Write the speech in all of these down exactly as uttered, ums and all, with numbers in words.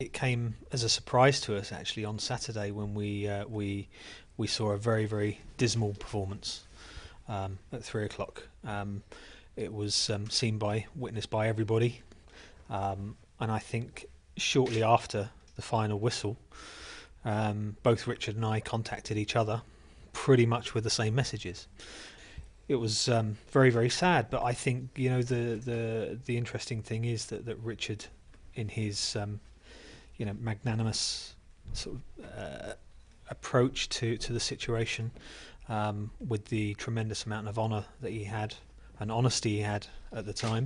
It came as a surprise to us actually on Saturday when we uh, we we saw a very very dismal performance um, at three o'clock. Um, it was um, seen by, witnessed by everybody, um, and I think shortly after the final whistle, um, both Richard and I contacted each other, pretty much with the same messages. It was um, very very sad, but I think you know the the the interesting thing is that that Richard, in his um, you know magnanimous sort of uh, approach to to the situation, um, with the tremendous amount of honour that he had and honesty he had at the time,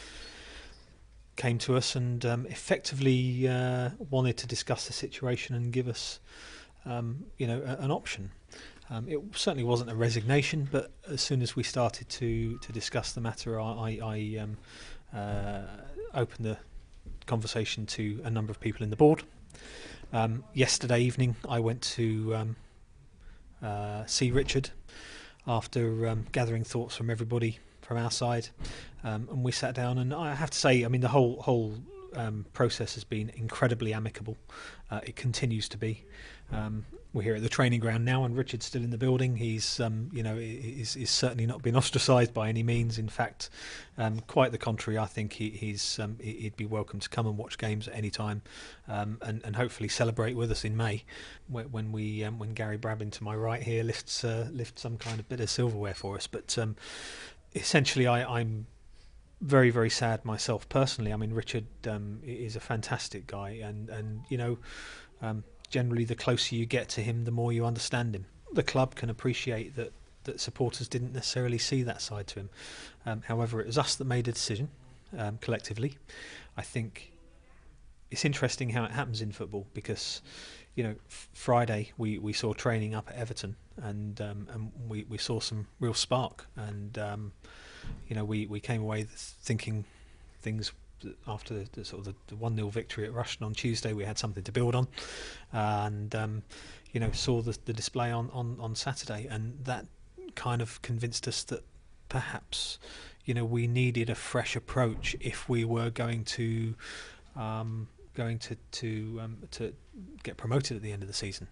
came to us and um, effectively uh, wanted to discuss the situation and give us um, you know a, an option. Um, it certainly wasn't a resignation, but as soon as we started to, to discuss the matter, I, I, I um, uh, opened the conversation to a number of people in the board. Um, yesterday evening, I went to um, uh, see Richard after um, gathering thoughts from everybody from our side, um, and we sat down. And I have to say, I mean, the whole whole um, process has been incredibly amicable. Uh, it continues to be. Um, we're here at the training ground now, and Richard's still in the building. He's, um, you know, is, is certainly not been ostracised by any means. In fact, um, quite the contrary. I think he, he's um, he'd be welcome to come and watch games at any time, um, and, and hopefully celebrate with us in May when we um, when Gary Brabin to my right here lifts uh, lifts some kind of bit of silverware for us. But um, essentially, I, I'm very very sad myself personally. I mean, Richard um, is a fantastic guy, and and you know. Um, Generally, the closer you get to him, the more you understand him. The club can appreciate that, that supporters didn't necessarily see that side to him. Um, however, it was us that made a decision um, collectively. I think it's interesting how it happens in football because, you know, f- Friday we, we saw training up at Everton and um, and we, we saw some real spark and um, you know we, we came away thinking things. After the, the sort of the one nil victory at Rushden on Tuesday, we had something to build on, and um, you know saw the, the display on, on, on Saturday, and that kind of convinced us that perhaps you know we needed a fresh approach if we were going to um, going to to um, to get promoted at the end of the season.